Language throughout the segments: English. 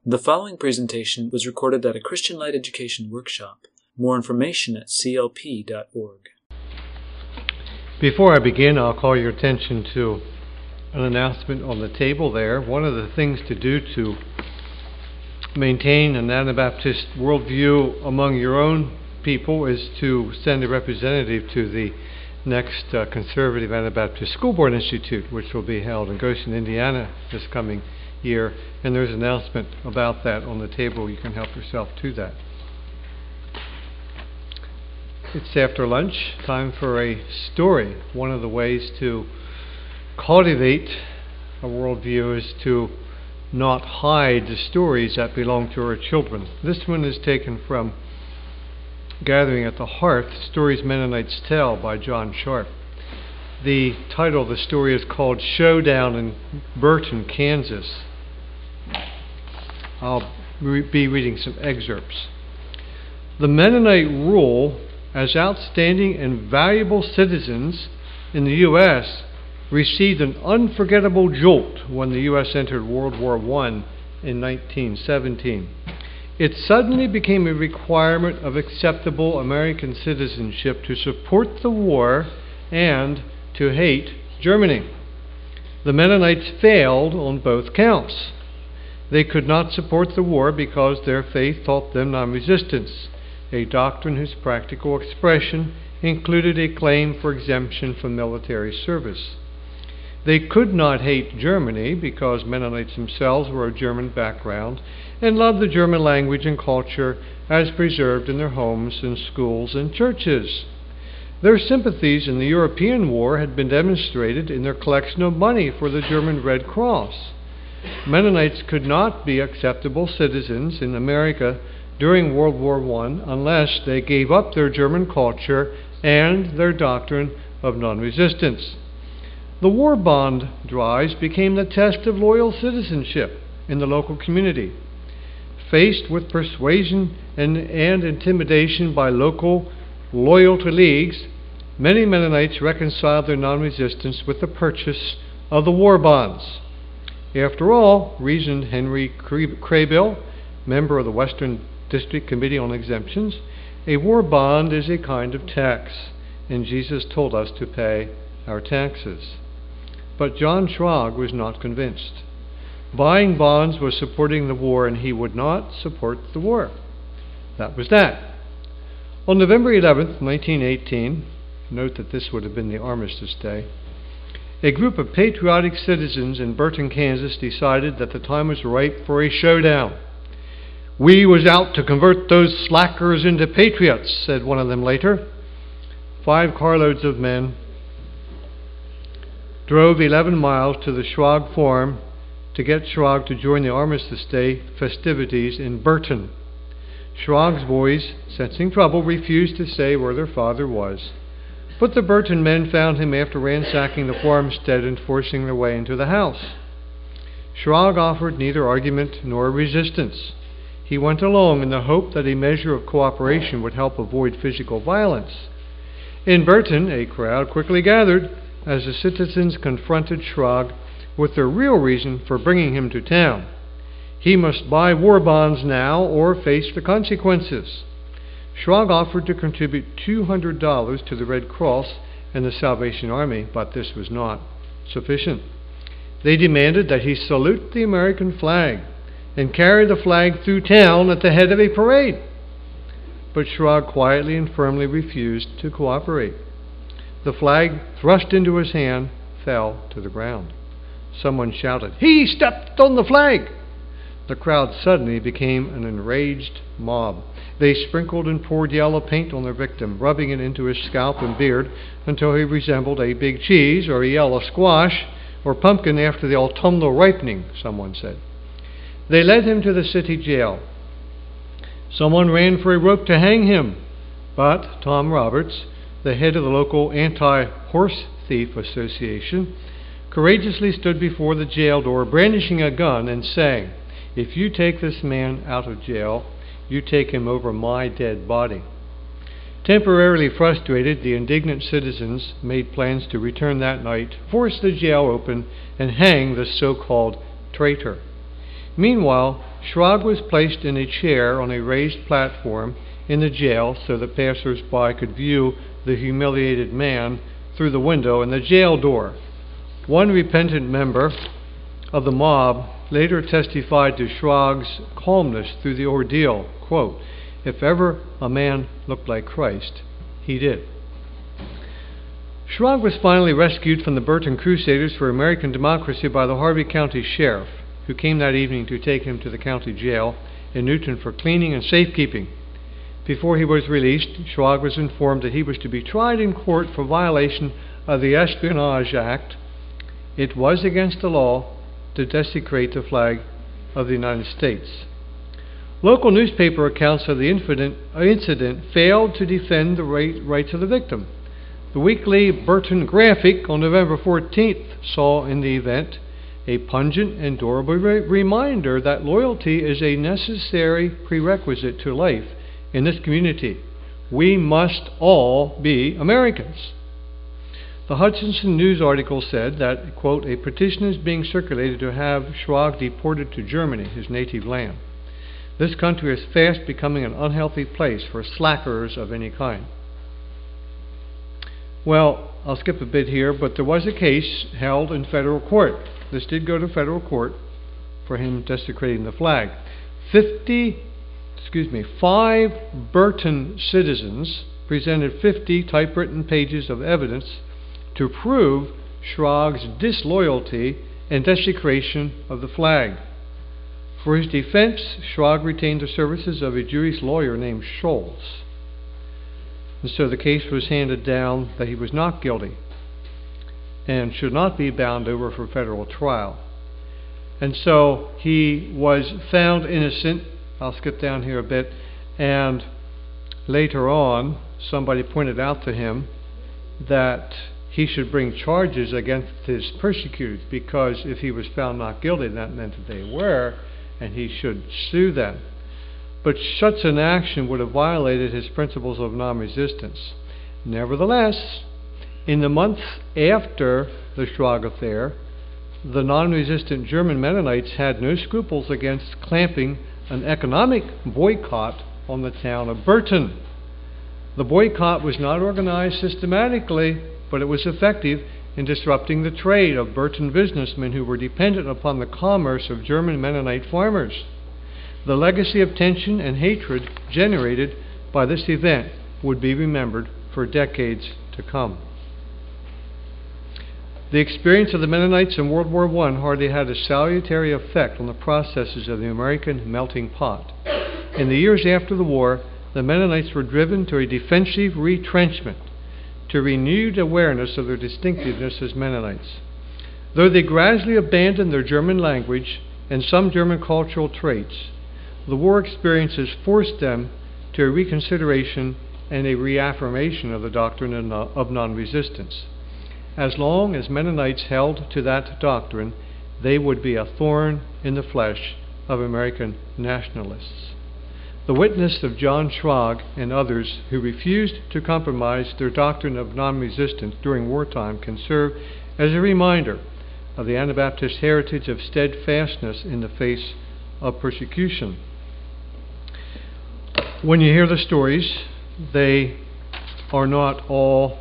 The following presentation was recorded at a Christian Light Education workshop. More information at clp.org. Before I begin, I'll call your attention to an announcement on the table there. One of the things to do to maintain an Anabaptist worldview among your own people is to send a representative to the next Conservative Anabaptist School Board Institute, which will be held in Goshen, Indiana this coming year. And there's an announcement about that on the table. You can help yourself to that. It's after lunch, time for a story. One of the ways to cultivate a worldview is to not hide the stories that belong to our children. This one is taken from Gathering at the Hearth, Stories Mennonites Tell by John Sharp. The title of the story is called Showdown in Burton, Kansas. I'll be reading some excerpts. The Mennonite rule as outstanding and valuable citizens in the U.S. received an unforgettable jolt when the U.S. entered World War I in 1917. It suddenly became a requirement of acceptable American citizenship to support the war and to hate Germany. The Mennonites failed on both counts. They could not support the war because their faith taught them non-resistance, a doctrine whose practical expression included a claim for exemption from military service. They could not hate Germany because Mennonites themselves were of German background and loved the German language and culture as preserved in their homes and schools and churches. Their sympathies in the European War had been demonstrated in their collection of money for the German Red Cross. Mennonites could not be acceptable citizens in America during World War I unless they gave up their German culture and their doctrine of non-resistance. The war bond drives became the test of loyal citizenship in the local community. Faced with persuasion and intimidation by local loyalty leagues, many Mennonites reconciled their non-resistance with the purchase of the war bonds. After all, reasoned Henry Craybill, member of the Western District Committee on Exemptions, a war bond is a kind of tax, and Jesus told us to pay our taxes. But John Schrag was not convinced. Buying bonds was supporting the war, and he would not support the war. That was that. On November 11th, 1918, note that this would have been the Armistice Day, a group of patriotic citizens in Burton, Kansas decided that the time was ripe for a showdown. "We was out to convert those slackers into patriots," said one of them later. 5 carloads of men drove 11 miles to the Schrag farm to get Schrag to join the Armistice Day festivities in Burton. Schrag's boys, sensing trouble, refused to say where their father was. But the Burton men found him after ransacking the farmstead and forcing their way into the house. Schrag offered neither argument nor resistance. He went along in the hope that a measure of cooperation would help avoid physical violence. In Burton, a crowd quickly gathered as the citizens confronted Schrag with their real reason for bringing him to town. He must buy war bonds now or face the consequences. Schrag offered to contribute $200 to the Red Cross and the Salvation Army, but this was not sufficient. They demanded that he salute the American flag and carry the flag through town at the head of a parade. But Schrag quietly and firmly refused to cooperate. The flag, thrust into his hand, fell to the ground. Someone shouted, "He stepped on the flag!" The crowd suddenly became an enraged mob. They sprinkled and poured yellow paint on their victim, rubbing it into his scalp and beard until he resembled a big cheese or a yellow squash or pumpkin after the autumnal ripening, someone said. They led him to the city jail. Someone ran for a rope to hang him, but Tom Roberts, the head of the local anti-horse thief association, courageously stood before the jail door brandishing a gun and saying, "If you take this man out of jail, you take him over my dead body." Temporarily frustrated, the indignant citizens made plans to return that night, force the jail open, and hang the so-called traitor. Meanwhile, Schrag was placed in a chair on a raised platform in the jail so that passers-by could view the humiliated man through the window in the jail door. One repentant member of the mob later testified to Schrag's calmness through the ordeal. Quote, "If ever a man looked like Christ, he did." Schrag was finally rescued from the Burton Crusaders for American Democracy by the Harvey County Sheriff, who came that evening to take him to the county jail in Newton for cleaning and safekeeping. Before he was released, Schrag was informed that he was to be tried in court for violation of the Espionage Act. It was against the law to desecrate the flag of the United States. Local newspaper accounts of the incident failed to defend the rights of the victim. The weekly Burton Graphic on November 14th saw in the event a pungent and durable reminder that loyalty is a necessary prerequisite to life in this community. We must all be Americans. The Hutchinson News article said that, quote, "A petition is being circulated to have Schrag deported to Germany, his native land. This country is fast becoming an unhealthy place for slackers of any kind." Well, I'll skip a bit here, but there was a case held in federal court. This did go to federal court for him desecrating the flag. 5 Burton citizens presented 50 typewritten pages of evidence to prove Schrag's disloyalty and desecration of the flag. For his defense, Schrag retained the services of a Jewish lawyer named Scholz. And so the case was handed down that he was not guilty and should not be bound over for federal trial. And so he was found innocent. I'll skip down here a bit. And later on, somebody pointed out to him that he should bring charges against his persecutors, because if he was found not guilty, that meant that they were, and he should sue them. But such an action would have violated his principles of non-resistance. Nevertheless, in the months after the Schrag affair, the non-resistant German Mennonites had no scruples against clamping an economic boycott on the town of Burton. The boycott was not organized systematically, but it was effective in disrupting the trade of Burton businessmen who were dependent upon the commerce of German Mennonite farmers. The legacy of tension and hatred generated by this event would be remembered for decades to come. The experience of the Mennonites in World War I hardly had a salutary effect on the processes of the American melting pot. In the years after the war, the Mennonites were driven to a defensive retrenchment, to renewed awareness of their distinctiveness as Mennonites. Though they gradually abandoned their German language and some German cultural traits, the war experiences forced them to a reconsideration and a reaffirmation of the doctrine of non-resistance. As long as Mennonites held to that doctrine, they would be a thorn in the flesh of American nationalists. The witness of John Schrag and others who refused to compromise their doctrine of non-resistance during wartime can serve as a reminder of the Anabaptist heritage of steadfastness in the face of persecution. When you hear the stories, they are not all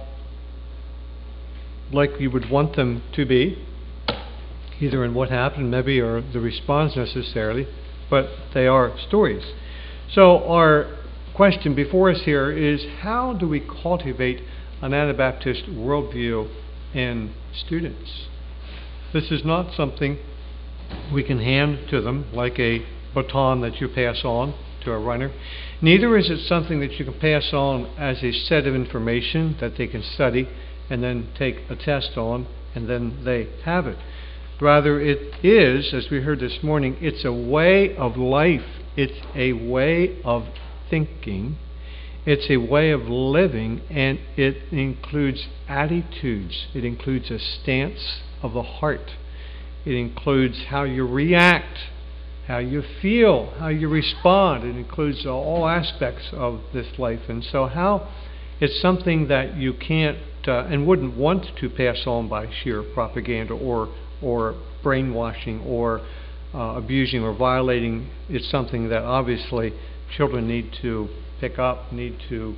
like you would want them to be, either in what happened maybe or the response necessarily, but they are stories. So our question before us here is, how do we cultivate an Anabaptist worldview in students? This is not something we can hand to them like a baton that you pass on to a runner. Neither is it something that you can pass on as a set of information that they can study and then take a test on and then they have it. Rather, it is, as we heard this morning, it's a way of life. It's a way of thinking. It's a way of living, and it includes attitudes. It includes a stance of the heart. It includes how you react, how you feel, how you respond. It includes all aspects of this life. And so it's something that you can't and wouldn't want to pass on by sheer propaganda or brainwashing or abusing or violating, it's something that obviously children need to pick up, need to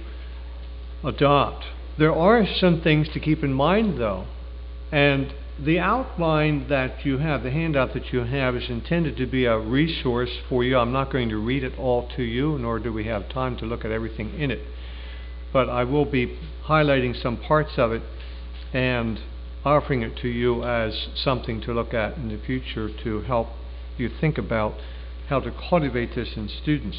adopt. There are some things to keep in mind, though, and the outline that you have, the handout that you have, is intended to be a resource for you. I'm not going to read it all to you, nor do we have time to look at everything in it, but I will be highlighting some parts of it and offering it to you as something to look at in the future to help you think about how to cultivate this in students.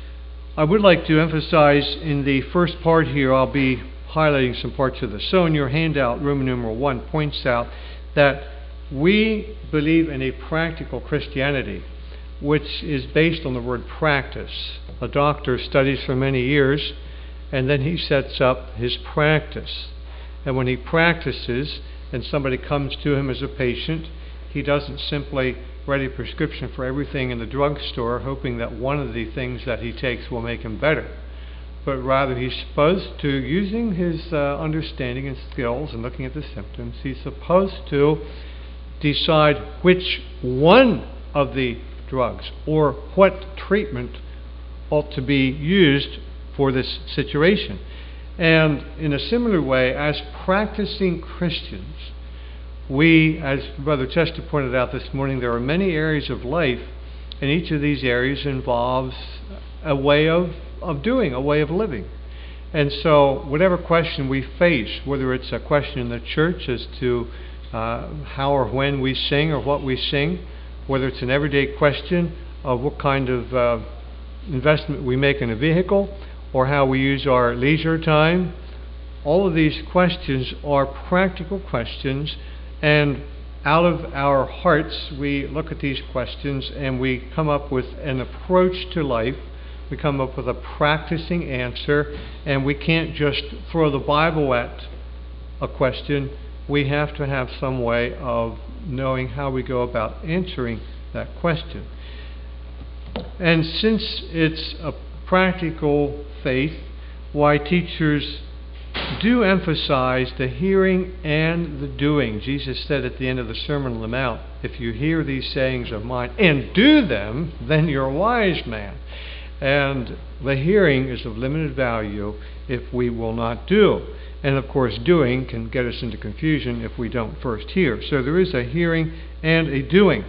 I would like to emphasize in the first part here, I'll be highlighting some parts of this. So in your handout, Roman numeral 1 points out that we believe in a practical Christianity, which is based on the word practice. A doctor studies for many years, and then he sets up his practice. And when he practices, and somebody comes to him as a patient, he doesn't simply write a prescription for everything in the drugstore, hoping that one of the things that he takes will make him better. But rather he's supposed to, using his understanding and skills and looking at the symptoms, he's supposed to decide which one of the drugs or what treatment ought to be used for this situation. And in a similar way, as practicing Christians, we, as Brother Chester pointed out this morning, there are many areas of life, and each of these areas involves a way of doing, a way of living. And so whatever question we face, whether it's a question in the church as to how or when we sing or what we sing, whether it's an everyday question of what kind of investment we make in a vehicle, or how we use our leisure time, all of these questions are practical questions, and out of our hearts we look at these questions and we come up with an approach to life. We come up with a practicing answer, and we can't just throw the Bible at a question. We have to have some way of knowing how we go about answering that question. And since it's a practical faith, why teachers do emphasize the hearing and the doing. Jesus said at the end of the Sermon on the Mount, if you hear these sayings of mine and do them, then you're a wise man. And the hearing is of limited value if we will not do. And of course, doing can get us into confusion if we don't first hear. So there is a hearing and a doing.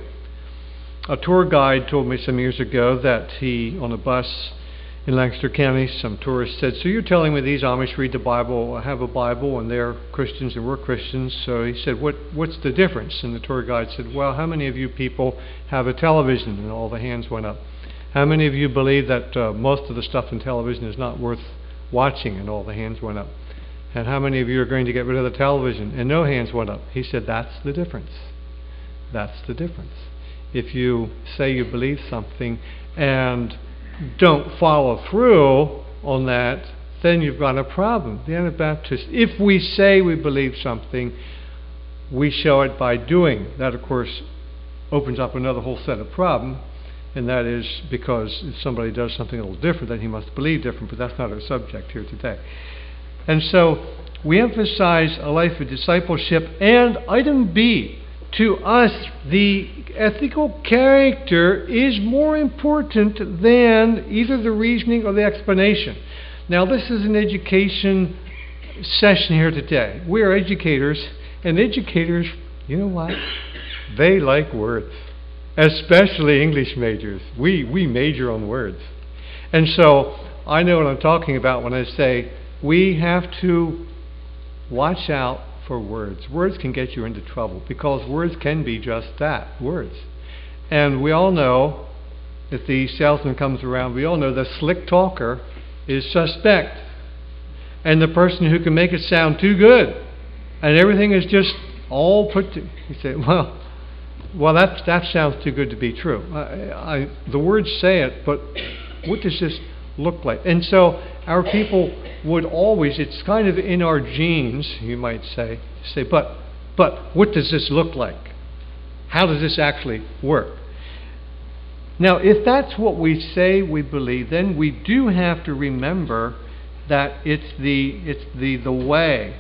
A tour guide told me some years ago that he, on a bus in Lancaster County, some tourists said, so you're telling me these Amish read the Bible, have a Bible, and they're Christians and we're Christians. So he said, what's the difference? And the tour guide said, well, how many of you people have a television? And all the hands went up. How many of you believe that most of the stuff in television is not worth watching? And all the hands went up. And how many of you are going to get rid of the television? And no hands went up. He said, that's the difference. That's the difference. If you say you believe something and don't follow through on that, then you've got a problem. The Anabaptists, if we say we believe something, we show it by doing. That, of course, opens up another whole set of problems, and that is because if somebody does something a little different, then he must believe different, but that's not our subject here today. And so we emphasize a life of discipleship, and item B, to us, the ethical character is more important than either the reasoning or the explanation. Now, this is an education session here today. We are educators, and educators, you know what? They like words, especially English majors. We major on words. And so I know what I'm talking about when I say we have to watch out for words. Words can get you into trouble because words can be just that, words. And we all know, if the salesman comes around, we all know the slick talker is suspect. And the person who can make it sound too good and everything is just all put to, you say, well that sounds too good to be true. The words say it, but what does this look like? And so our people would always, it's kind of in our genes, you might say, but what does this look like? How does this actually work? Now, if that's what we say we believe, then we do have to remember that it's the way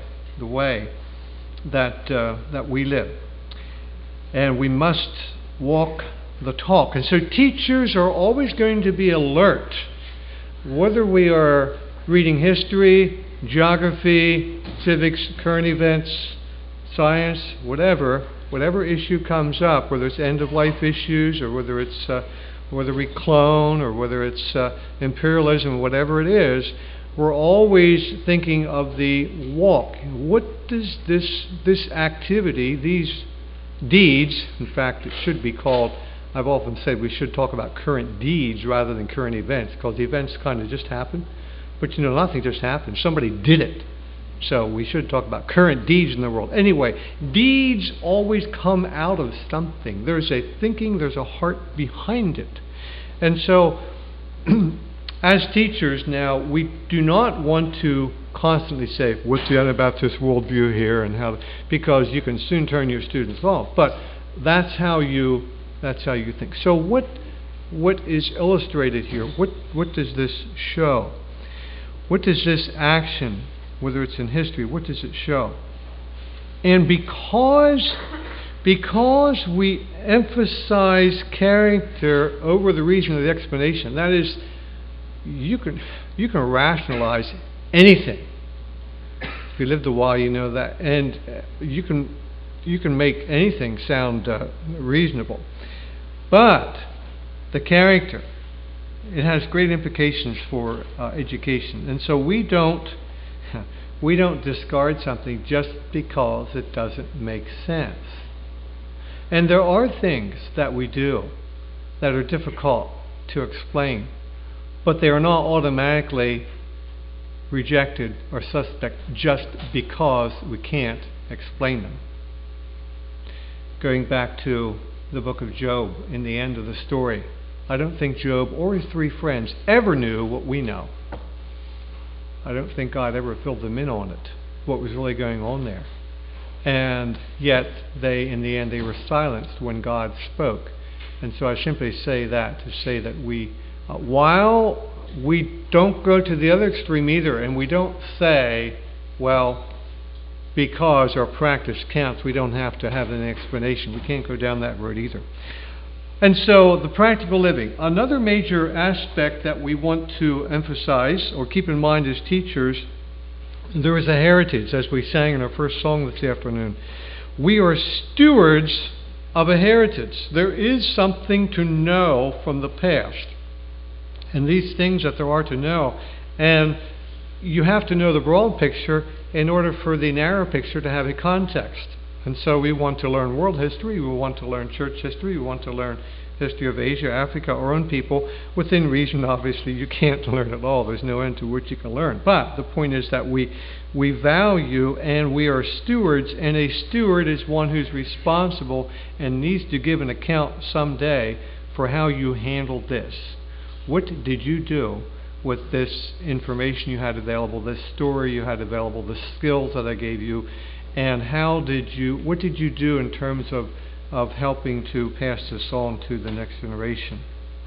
that we live. And we must walk the talk. And so teachers are always going to be alert, whether we are reading history, geography, civics, current events, science, whatever issue comes up, whether it's end-of-life issues or whether it's whether we clone or whether it's imperialism, whatever it is, we're always thinking of the walk. What does this activity, these deeds, in fact it should be called, I've often said we should talk about current deeds rather than current events, because the events kind of just happen. But nothing just happened. Somebody did it. So we should talk about current deeds in the world. Anyway, deeds always come out of something. There's a thinking, there's a heart behind it. And so, as teachers now, we do not want to constantly say, what's the Anabaptist worldview here, and how, because you can soon turn your students off. But that's how you think. So what is illustrated here? What does this show? What does this action, whether it's in history, what does it show? And because we emphasize character over the reason of the explanation, that is, you can rationalize anything. If you lived a while, you know that, and you can make anything sound reasonable. But the character, it has great implications for education, and so we don't discard something just because it doesn't make sense. And there are things that we do that are difficult to explain, but they are not automatically rejected or suspect just because we can't explain them. Going back to the book of Job, in the end of the story, I don't think Job or his 3 friends ever knew what we know. I don't think God ever filled them in on it, what was really going on there. And yet, in the end, they were silenced when God spoke. And so I simply say that to say that we, while we don't go to the other extreme either, and we don't say, well, because our practice counts, we don't have to have an explanation. We can't go down that road either. And so the practical living. Another major aspect that we want to emphasize or keep in mind as teachers, there is a heritage, as we sang in our first song this afternoon. We are stewards of a heritage. There is something to know from the past. And these things that there are to know. And you have to know the broad picture in order for the narrow picture to have a context. And so we want to learn world history, we want to learn church history, we want to learn history of Asia, Africa, our own people. Within reason, obviously, you can't learn it all. There's no end to what you can learn. But the point is that we value and we are stewards, and a steward is one who's responsible and needs to give an account someday for how you handled this. What did you do with this information you had available, this story you had available, the skills that I gave you? And what did you do in terms of helping to pass this on to the next generation?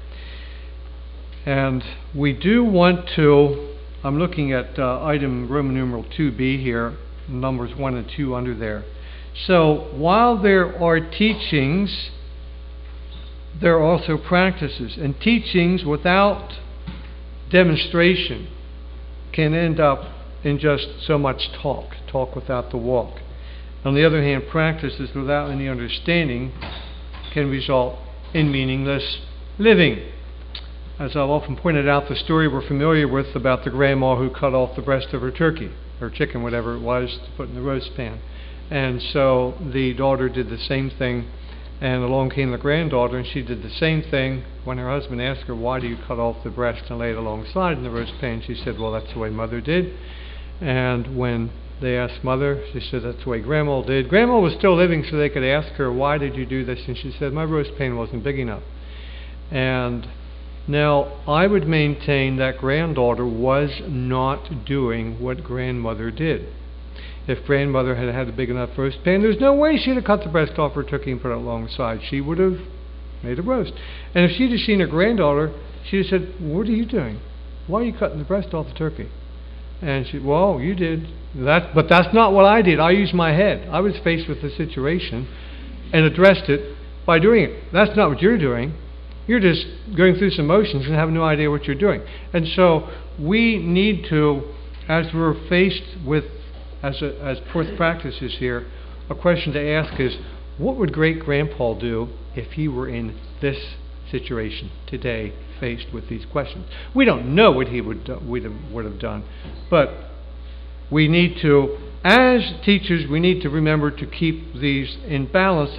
And we do want to, I'm looking at item Roman numeral 2b here, numbers 1 and 2 under there. So while there are teachings, there are also practices. And teachings without demonstration can end up in just so much talk without the walk. On the other hand, practices without any understanding can result in meaningless living. As I've often pointed out, the story we're familiar with about the grandma who cut off the breast of her turkey, or chicken, whatever it was, to put in the roast pan. And so the daughter did the same thing, and along came the granddaughter, and she did the same thing. When her husband asked her, why do you cut off the breast and lay it alongside in the roast pan, she said, well, that's the way Mother did. And when they asked Mother, she said, that's the way Grandma did. Grandma was still living, so they could ask her, why did you do this? And she said, my roast pan wasn't big enough. And now, I would maintain that granddaughter was not doing what grandmother did. If grandmother had had a big enough roast pan, there's no way she'd have cut the breast off her turkey and put it alongside. She would have made a roast. And if she'd have seen her granddaughter, she'd have said, what are you doing? Why are you cutting the breast off the turkey? And she, well, you did. But that's not what I did. I used my head. I was faced with the situation and addressed it by doing it. That's not what you're doing. You're just going through some motions and have no idea what you're doing. And so we need to, as we're faced with, as fourth practice is here, a question to ask is, what would great-grandpa do if he were in this situation today, faced with these questions? We don't know what he would have done, but we need to, as teachers, we need to remember to keep these in balance.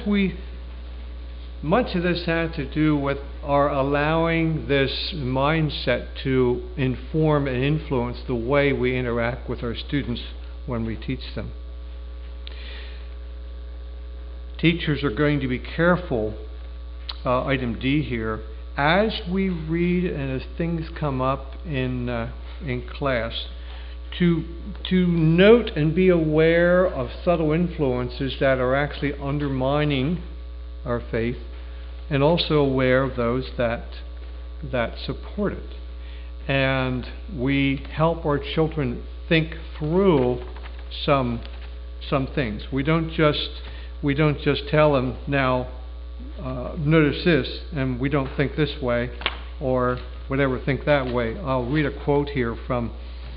Much of this had to do with our allowing this mindset to inform and influence the way we interact with our students when we teach them. Teachers are going to be careful, item D here, as we read and as things come up in class, to note and be aware of subtle influences that are actually undermining our faith, and also aware of those that support it. And we help our children think through some things. We don't just tell them, now notice this, and we don't think this way, or whatever, think that way. I'll read a quote here from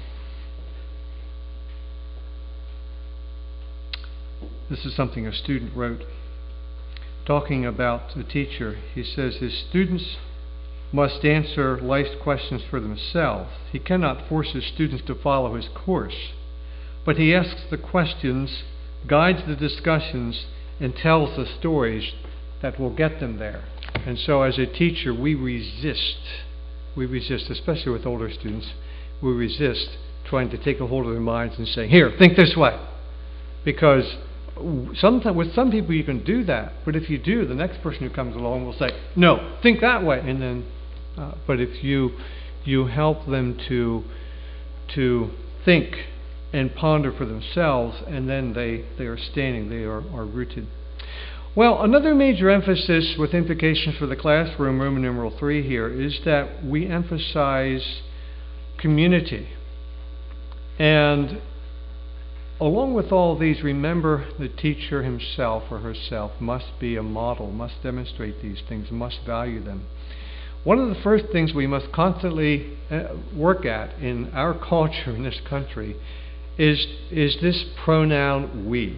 this is something a student wrote, talking about a teacher. He says his students must answer life's questions for themselves. He cannot force his students to follow his course, but he asks the questions, guides the discussions, and tells the stories that will get them there. And so as a teacher, we resist, especially with older students, we resist trying to take a hold of their minds and say, here, think this way. Because sometimes with some people you can do that, but if you do, the next person who comes along will say, no, think that way. And then, but if you help them to think and ponder for themselves, and then they are standing, they are rooted. Well, another major emphasis with implications for the classroom, Roman numeral 3 here, is that we emphasize community. And along with all these, remember the teacher himself or herself must be a model, must demonstrate these things, must value them. One of the first things we must constantly work at in our culture in this country is this pronoun we.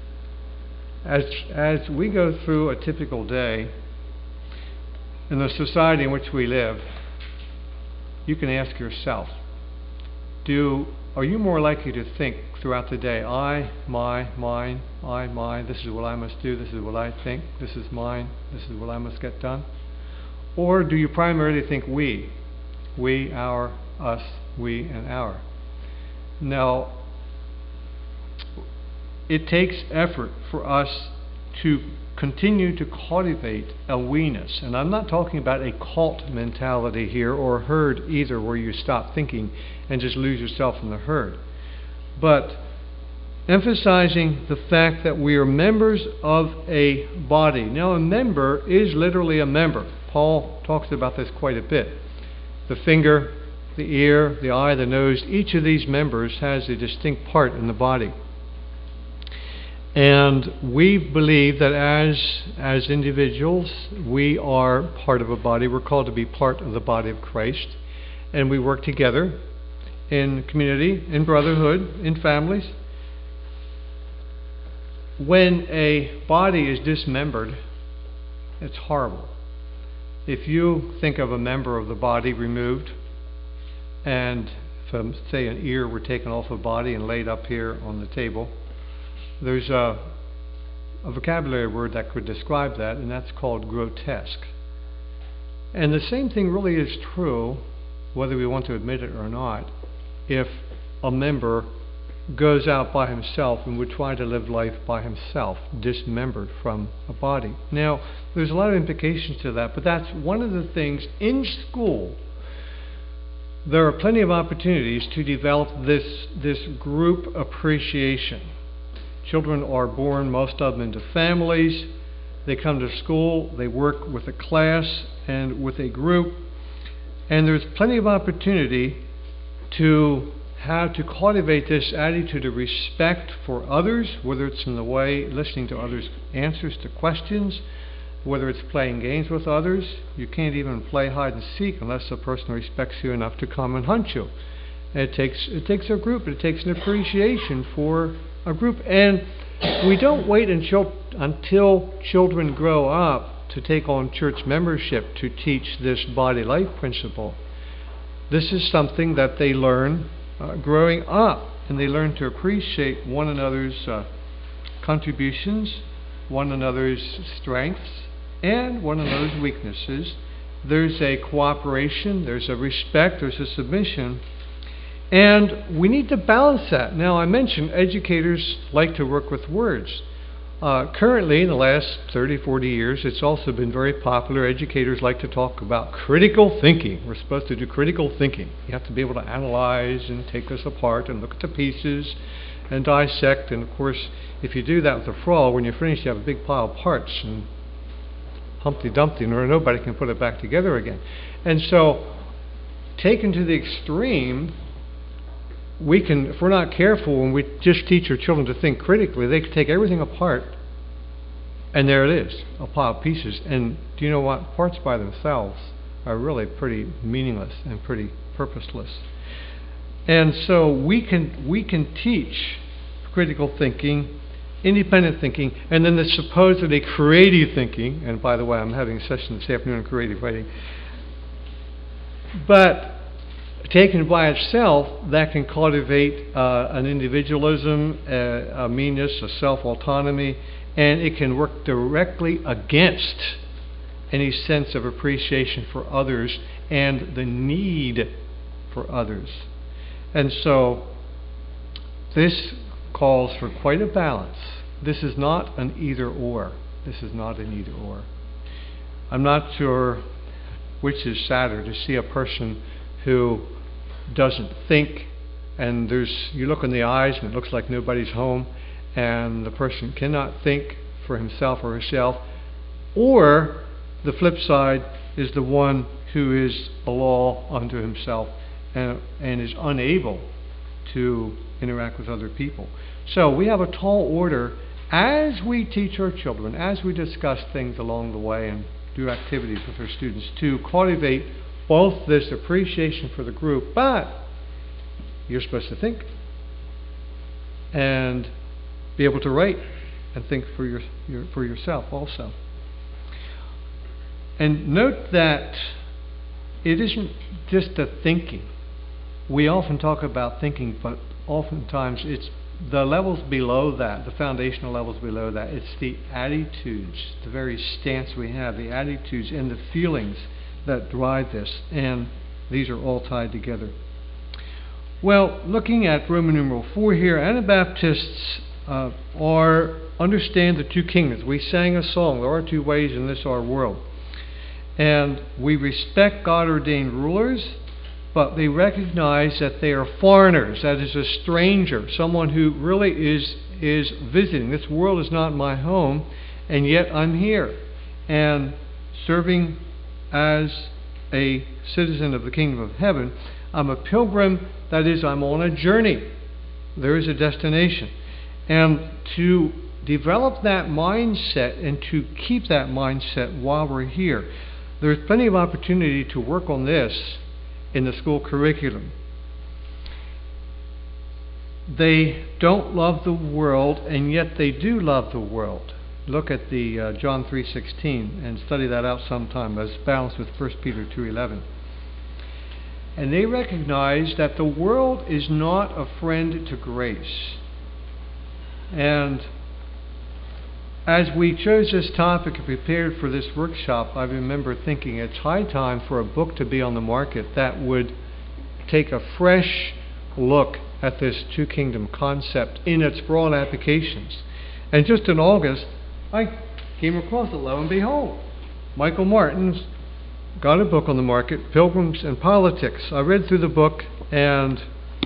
As we go through a typical day in the society in which we live, you can ask yourself, are you more likely to think throughout the day, I, my, mine, I, mine, this is what I must do, this is what I think, this is mine, this is what I must get done? Or do you primarily think we, our, us, we, and our? Now, it takes effort for us to continue to cultivate a we-ness. And I'm not talking about a cult mentality here or a herd either, where you stop thinking and just lose yourself in the herd. But emphasizing the fact that we are members of a body. Now, a member is literally a member. Paul talks about this quite a bit. The finger, the ear, the eye, the nose, each of these members has a distinct part in the body. And we believe that as individuals, we are part of a body. We're called to be part of the body of Christ. And we work together in community, in brotherhood, in families. When a body is dismembered, it's horrible. If you think of a member of the body removed, and if, say, an ear were taken off a body and laid up here on the table, there's a vocabulary word that could describe that, and that's called grotesque. And the same thing really is true, whether we want to admit it or not, if a member goes out by himself and would try to live life by himself, dismembered from a body. Now, there's a lot of implications to that, but that's one of the things in school. There are plenty of opportunities to develop this group appreciation. Children are born, most of them, into families. They come to school, they work with a class and with a group, and there's plenty of opportunity to how to cultivate this attitude of respect for others, whether it's in the way listening to others' answers to questions, whether it's playing games with others. You can't even play hide and seek unless the person respects you enough to come and hunt you. And it takes a group. It takes an appreciation for a group. And we don't wait until children grow up to take on church membership to teach this body life principle. This is something that they learn growing up, and they learn to appreciate one another's contributions, one another's strengths, and one another's weaknesses. There's a cooperation, there's a respect, there's a submission, and we need to balance that. Now, I mentioned educators like to work with words. Currently, in the last 30, 40 years, it's also been very popular. Educators like to talk about critical thinking. We're supposed to do critical thinking. You have to be able to analyze and take this apart and look at the pieces and dissect. And, of course, if you do that with a frog, when you're finished, you have a big pile of parts. And Humpty Dumpty, or nobody can put it back together again. And so, taken to the extreme, we can, if we're not careful, when we just teach our children to think critically, they can take everything apart, and there it is, a pile of pieces. And do you know what? Parts by themselves are really pretty meaningless and pretty purposeless. And so we can teach critical thinking, independent thinking, and then the supposedly creative thinking. And by the way, I'm having a session this afternoon on creative writing. But taken by itself, that can cultivate an individualism, a meanness, a self-autonomy, and it can work directly against any sense of appreciation for others and the need for others. And so this calls for quite a balance. This is not an either-or. This is not an either-or. I'm not sure which is sadder, to see a person who doesn't think, and you look in the eyes and it looks like nobody's home, and the person cannot think for himself or herself, or the flip side is the one who is a law unto himself and is unable to interact with other people. So we have a tall order as we teach our children, as we discuss things along the way and do activities with our students, to cultivate both this appreciation for the group, but you're supposed to think and be able to write and think for yourself also. And note that it isn't just the thinking. We often talk about thinking, but oftentimes it's the levels below that, the foundational levels below that. It's the attitudes, the very stance we have, the attitudes and the feelings that drive this, and these are all tied together. Well, looking at Roman numeral 4 here, Anabaptists understand the two kingdoms. We sang a song, there are two ways in this our world. And we respect God-ordained rulers, but they recognize that they are foreigners, that is a stranger, someone who really is visiting. This world is not my home, and yet I'm here. And serving as a citizen of the kingdom of heaven, I'm a pilgrim, that is, I'm on a journey. There is a destination. And to develop that mindset and to keep that mindset while we're here, there's plenty of opportunity to work on this in the school curriculum. They don't love the world, and yet they do love the world. Look at the John 3:16 and study that out sometime as balanced with 1 Peter 2:11. And they recognize that the world is not a friend to grace. And as we chose this topic and prepared for this workshop, I remember thinking it's high time for a book to be on the market that would take a fresh look at this two-kingdom concept in its broad applications. And just in August, I came across it, lo and behold. Michael Martin's got a book on the market, Pilgrims and Politics. I read through the book, and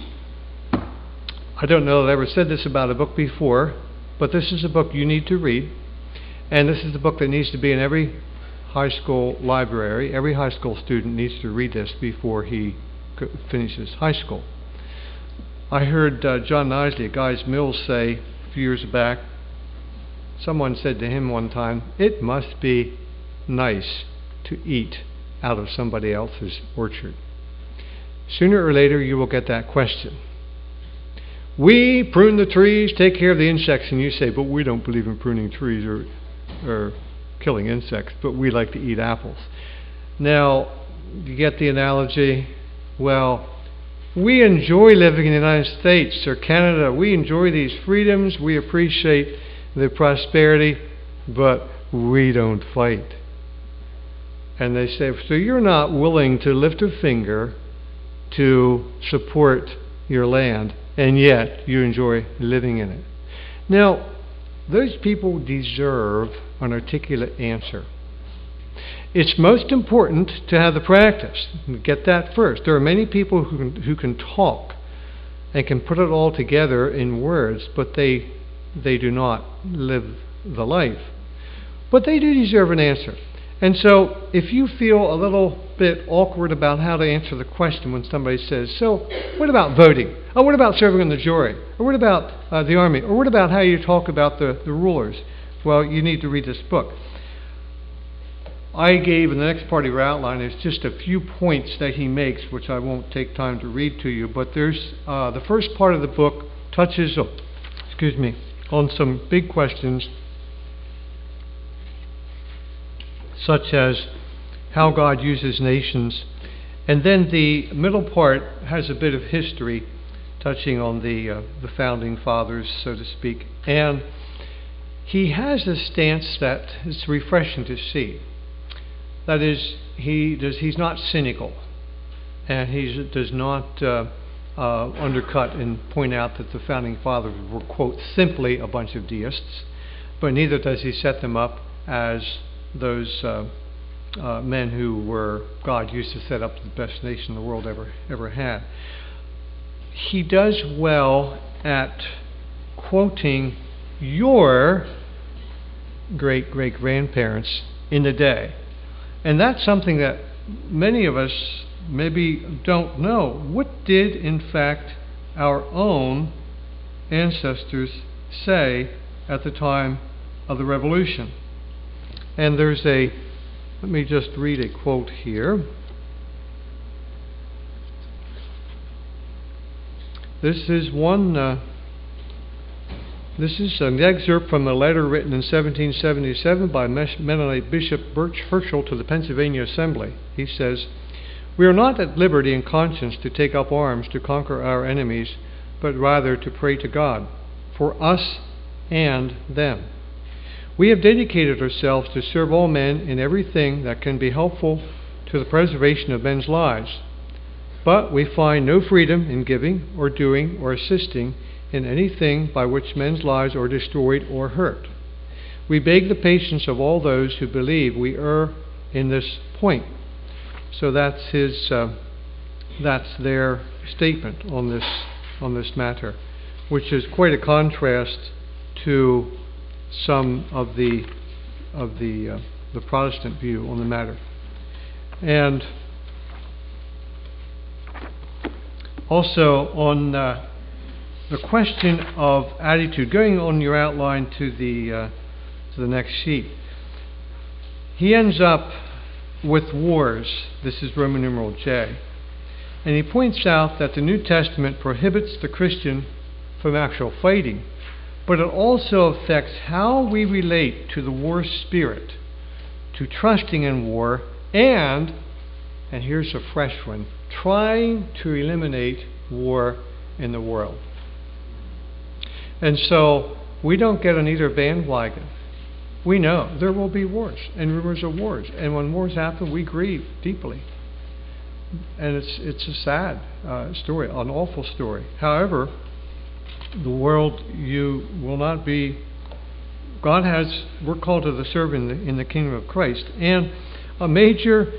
I don't know that I ever said this about a book before, but this is a book you need to read, and this is the book that needs to be in every high school library. Every high school student needs to read this before he finishes high school. I heard John Knisley at Guy's Mills say a few years back, someone said to him one time, "It must be nice to eat out of somebody else's orchard. Sooner or later you will get that question. We prune the trees, take care of the insects, and you say, but we don't believe in pruning trees or killing insects, but we like to eat apples. Now, you get the analogy? Well, we enjoy living in the United States or Canada. We enjoy these freedoms. We appreciate the prosperity, but we don't fight. And they say, so you're not willing to lift a finger to support your land, and yet you enjoy living in it. Now, those people deserve an articulate answer. It's most important to have the practice. Get that first. There are many people who can talk and can put it all together in words, but they do not live the life. But they do deserve an answer. And so if you feel a little bit awkward about how to answer the question when somebody says, so what about voting? Oh, what about serving on the jury? Or what about the army? Or what about how you talk about the rulers? Well, you need to read this book. I gave in the next part of your outline is just a few points that he makes, which I won't take time to read to you, but there's the first part of the book touches on some big questions, such as how God uses nations. And then the middle part has a bit of history, touching on the founding fathers, so to speak. And he has a stance that is refreshing to see. That is, he's not cynical, and he does not undercut and point out that the founding fathers were, quote, simply a bunch of deists, but neither does he set them up as those men who were God used to set up the best nation the world ever had. He does well at quoting your great-great-grandparents in the day. And that's something that many of us maybe don't know. What did, in fact, our own ancestors say at the time of the Revolution? And there's let me just read a quote here. This is an excerpt from a letter written in 1777 by Mennonite Bishop Birch Herschel to the Pennsylvania Assembly. He says, "We are not at liberty in conscience to take up arms to conquer our enemies, but rather to pray to God, for us and them. We have dedicated ourselves to serve all men in everything that can be helpful to the preservation of men's lives. But we find no freedom in giving or doing or assisting in anything by which men's lives are destroyed or hurt. We beg the patience of all those who believe we err in this point." So that's their statement on this matter, which is quite a contrast to some of the Protestant view on the matter. And also on the question of attitude, going on your outline to the next sheet, he ends up with wars. This is Roman numeral J. And he points out that the New Testament prohibits the Christian from actual fighting, but it also affects how we relate to the war spirit, to trusting in war, and here's a fresh one, trying to eliminate war in the world. And so we don't get on either bandwagon. We know there will be wars and rumors of wars, and when wars happen, we grieve deeply. And it's a sad story, an awful story. However, the world, you will not be. We're called to the serve in the kingdom of Christ, and a major.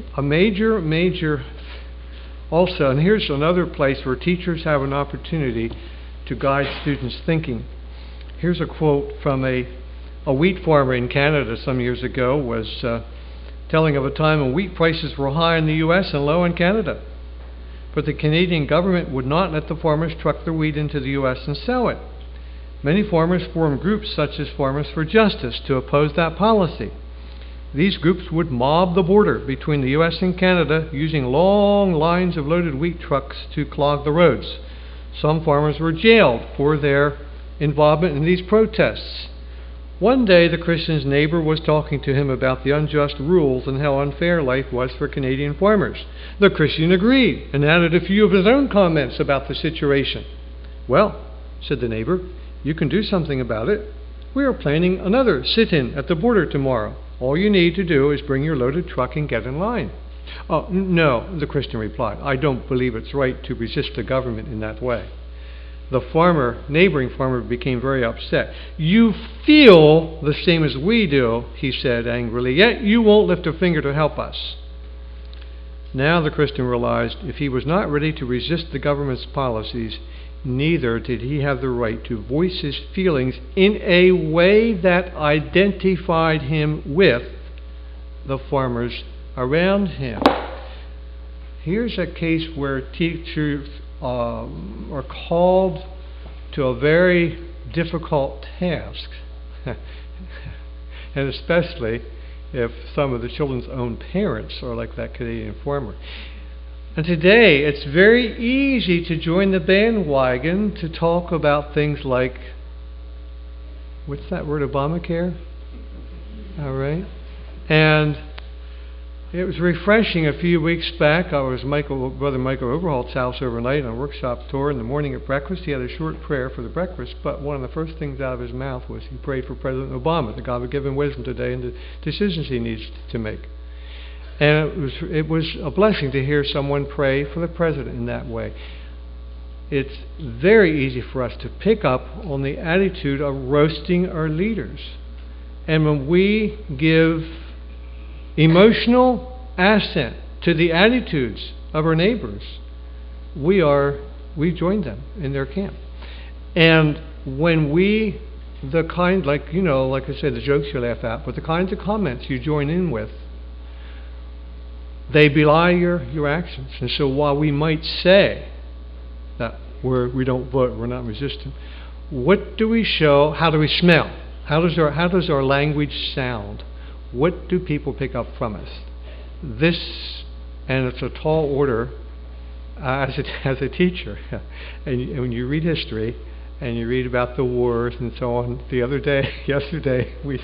Also, and here's another place where teachers have an opportunity to guide students' thinking. Here's a quote from a wheat farmer in Canada some years ago was telling of a time when wheat prices were high in the U.S. and low in Canada. But the Canadian government would not let the farmers truck their wheat into the U.S. and sell it. Many farmers formed groups such as Farmers for Justice to oppose that policy. these groups would mob the border between the U.S. and Canada using long lines of loaded wheat trucks to clog the roads. Some farmers were jailed for their involvement in these protests. One day, the Christian's neighbor was talking to him about the unjust rules and how unfair life was for Canadian farmers. The Christian agreed and added a few of his own comments about the situation. "Well," said the neighbor, "you can do something about it. We are planning another sit-in at the border tomorrow. All you need to do is bring your loaded truck and get in line." "No," the Christian replied. "I don't believe it's right to resist the government in that way." The neighboring farmer, became very upset. "You feel the same as we do," he said angrily, "yet you won't lift a finger to help us." Now the Christian realized if he was not ready to resist the government's policies, neither did he have the right to voice his feelings in a way that identified him with the farmers around him. Here's a case where teachers are called to a very difficult task, and especially if some of the children's own parents are like that Canadian farmer. And today, it's very easy to join the bandwagon to talk about things like, what's that word, Obamacare? All right. And it was refreshing. A few weeks back, I was Brother Michael Overholt's house overnight on a workshop tour. In the morning at breakfast, he had a short prayer for the breakfast, but one of the first things out of his mouth was he prayed for President Obama, that God would give him wisdom today in the decisions he needs to make. And it was a blessing to hear someone pray for the president in that way. It's very easy for us to pick up on the attitude of roasting our leaders. And when we give emotional assent to the attitudes of our neighbors, we join them in their camp. And when like I said, the jokes you laugh at, but the kinds of comments you join in with, they belie your actions. And so while we might say that we don't vote, we're not resistant, what do we show? How do we smell? How does our language sound? What do people pick up from us? This, and it's a tall order as a teacher. And when you read history and you read about the wars and so on, yesterday we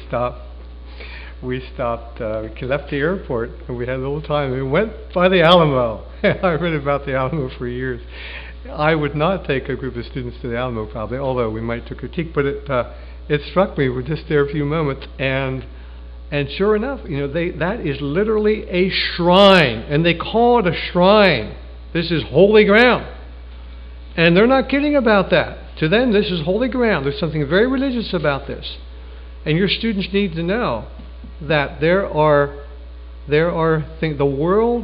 left the airport and we had a little time. We went by the Alamo. I read about the Alamo for years. I would not take a group of students to the Alamo probably, although we might to critique, but it struck me. We're just there a few moments, and sure enough, that is literally a shrine, and they call it a shrine. This is holy ground. And they're not kidding about that. To them, this is holy ground. There's something very religious about this. And your students need to know that there are things the world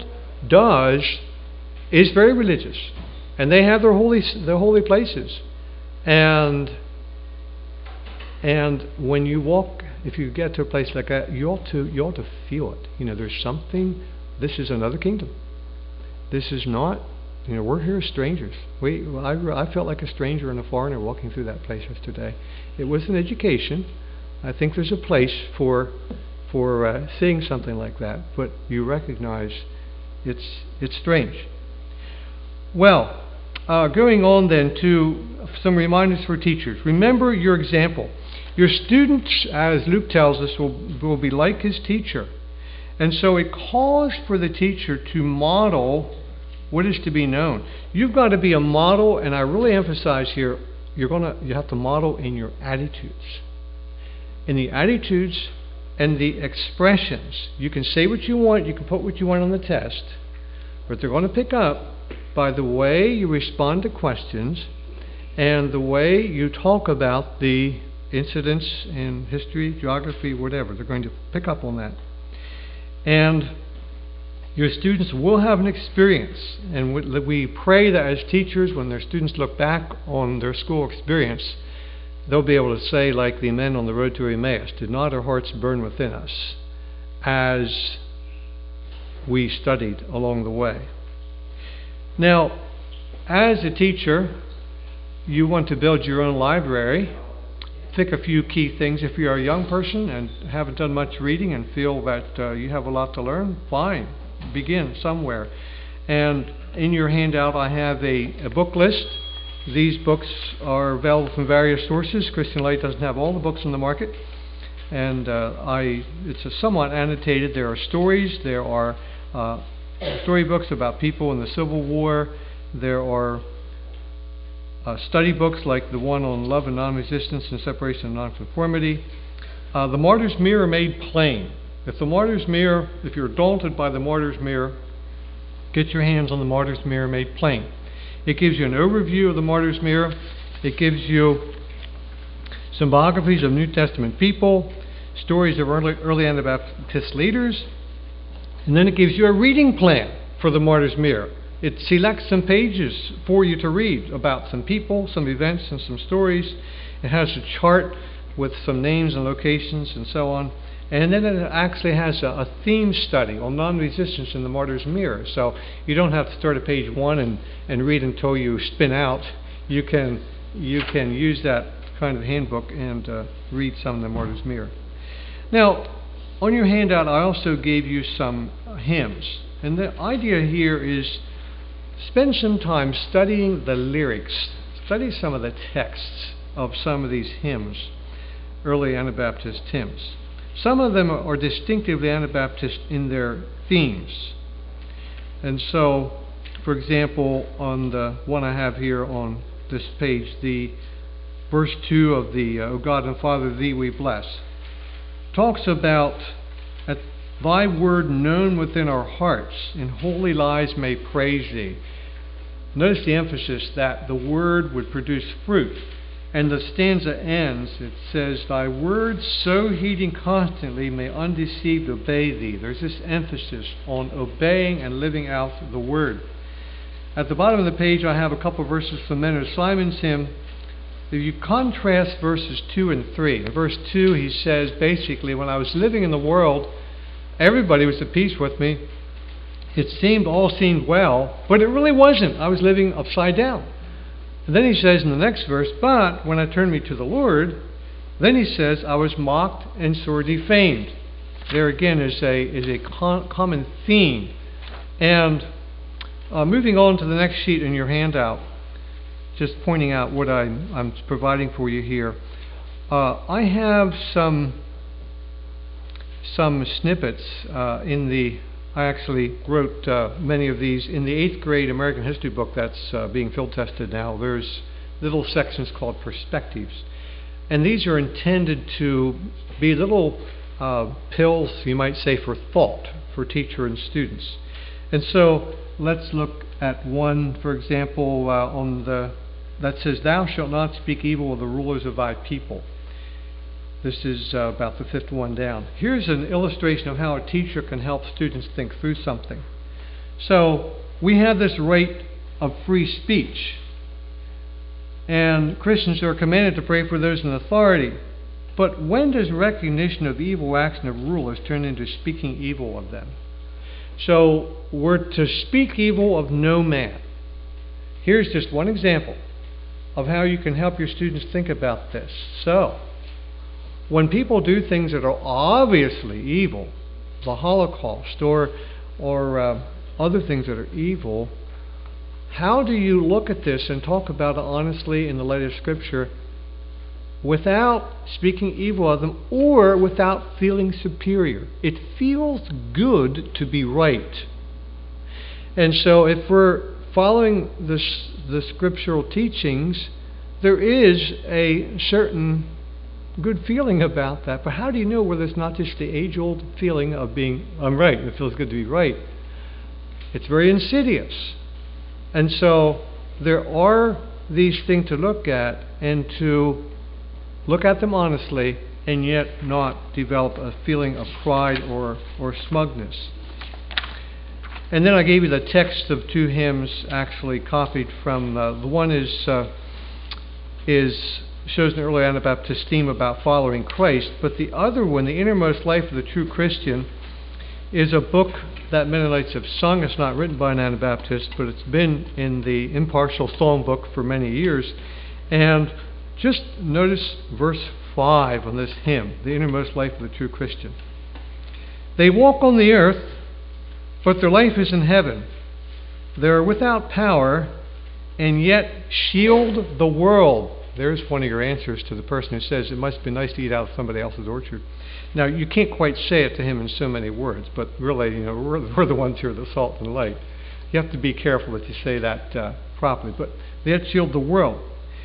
is very religious, and they have their holy places, and when you walk, if you get to a place like that, you ought to feel it. There's something. This is another kingdom. This is not. We're here as strangers. I felt like a stranger and a foreigner walking through that place yesterday. It was an education. I think there's a place for seeing something like that, but you recognize it's strange. Well, going on then to some reminders for teachers. Remember your example. Your students, as Luke tells us, will be like his teacher. And so it calls for the teacher to model what is to be known. You've got to be a model, and I really emphasize here, you have to model in your attitudes. In the attitudes and the expressions. You can say what you want, you can put what you want on the test, but they're going to pick up by the way you respond to questions and the way you talk about the incidents in history, geography, whatever. They're going to pick up on that. And your students will have an experience, and we pray that as teachers, when their students look back on their school experience, they'll be able to say, like the men on the road to Emmaus, did not our hearts burn within us as we studied along the way? Now, as a teacher, you want to build your own library. pick a few key things. If you're a young person and haven't done much reading and feel that you have a lot to learn, fine. Begin somewhere. And in your handout I have a book list. These books are available from various sources. Christian Light doesn't have all the books on the market. And it's somewhat annotated. There are stories. There are storybooks about people in the Civil War. There are study books like the one on love and non-resistance and separation and nonconformity. The Martyr's Mirror Made Plain. If you're daunted by the Martyr's Mirror, get your hands on the Martyr's Mirror Made Plain. It gives you an overview of the Martyr's Mirror. It gives you some biographies of New Testament people, stories of early Anabaptist leaders, and then it gives you a reading plan for the Martyr's Mirror. It selects some pages for you to read about some people, some events, and some stories. It has a chart with some names and locations and so on. And then it actually has a theme study on non-resistance in the Martyr's Mirror. So you don't have to start at page 1 and read until you spin out. You can use that kind of handbook and read some of the Martyr's Mirror. Now, on your handout I also gave you some hymns. And the idea here is spend some time studying the lyrics. Study some of the texts of some of these hymns, early Anabaptist hymns. Some of them are distinctively Anabaptist in their themes. And so, for example, on the one I have here on this page, the verse 2 of the O God and Father, Thee we bless, talks about Thy word known within our hearts, in holy lies may praise Thee. Notice the emphasis that the word would produce fruit. And the stanza ends, it says, Thy word so heeding constantly may undeceived obey Thee. There's this emphasis on obeying and living out the word. At the bottom of the page I have a couple of verses from Leonard Simon's hymn. If you contrast verses 2 and 3, in verse 2 he says basically, when I was living in the world, everybody was at peace with me. All seemed well, but it really wasn't. I was living upside down. And then he says in the next verse, but when I turned me to the Lord, then he says, I was mocked and sore defamed. There again is a common theme. And moving on to the next sheet in your handout, just pointing out what I'm providing for you here. I have some snippets I actually wrote many of these in the 8th grade American history book that's being field tested now. There's little sections called perspectives. And these are intended to be little pills, you might say, for thought for teacher and students. And so let's look at one, for example, that says, Thou shalt not speak evil of the rulers of thy people. This is about the 5th one down. Here's an illustration of how a teacher can help students think through something. So we have this right of free speech. And Christians are commanded to pray for those in authority. But when does recognition of evil action of rulers turn into speaking evil of them? So we're to speak evil of no man. Here's just one example of how you can help your students think about this. So, when people do things that are obviously evil, the Holocaust or other things that are evil, how do you look at this and talk about it honestly in the light of Scripture without speaking evil of them or without feeling superior? It feels good to be right. And so if we're following the scriptural teachings, there is a certain good feeling about that. But how do you know whether it's not just the age-old feeling of being, I'm right, it feels good to be right? It's very insidious. And so there are these things to look at and to look at them honestly and yet not develop a feeling of pride or smugness. And then I gave you the text of two hymns actually copied from, the one shows an early Anabaptist theme about following Christ, but the other one, The Innermost Life of the True Christian, is a book that Mennonites have sung. It's not written by an Anabaptist, but it's been in the Impartial Song Book for many years. And just notice verse 5 on this hymn, The Innermost Life of the True Christian. They walk on the earth, but their life is in heaven. They are without power, and yet shield the world. There's one of your answers to the person who says it must be nice to eat out of somebody else's orchard. Now, you can't quite say it to him in so many words, but really, we're the ones who are the salt and light. You have to be careful that you say that properly. But they have shielded the world.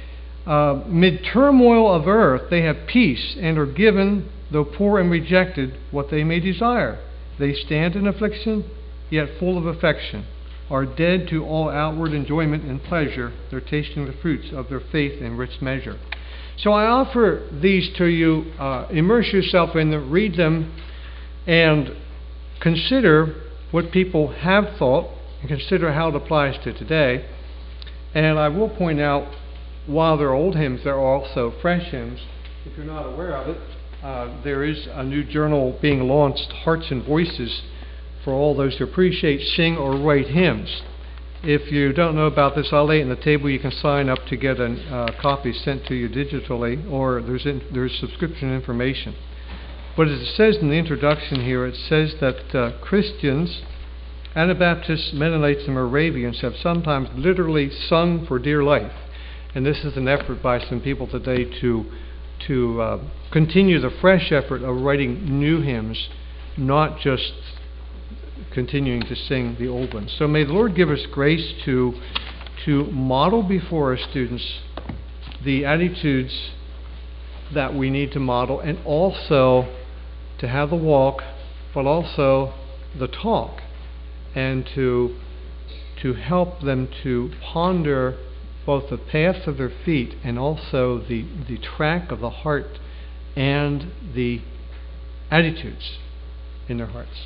Mid turmoil of earth, they have peace and are given, though poor and rejected, what they may desire. They stand in affliction, yet full of affection, are dead to all outward enjoyment and pleasure. They're tasting the fruits of their faith in rich measure. So I offer these to you. Immerse yourself in them, read them, and consider what people have thought, and consider how it applies to today. And I will point out, while there are old hymns, there are also fresh hymns. If you're not aware of it, there is a new journal being launched, Hearts and Voices, for all those who appreciate, sing, or write hymns. If you don't know about this, I'll lay it on the table. You can sign up to get a copy sent to you digitally, or there's subscription information. But as it says in the introduction here, it says that Christians, Anabaptists, Mennonites, and Moravians have sometimes literally sung for dear life. And this is an effort by some people today to continue the fresh effort of writing new hymns, not just continuing to sing the old ones. So may the Lord give us grace to model before our students the attitudes that we need to model, and also to have the walk, but also the talk, and to help them to ponder both the path of their feet and also the track of the heart and the attitudes in their hearts.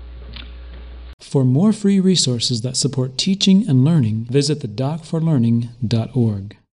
For more free resources that support teaching and learning, visit thedocforlearning.org.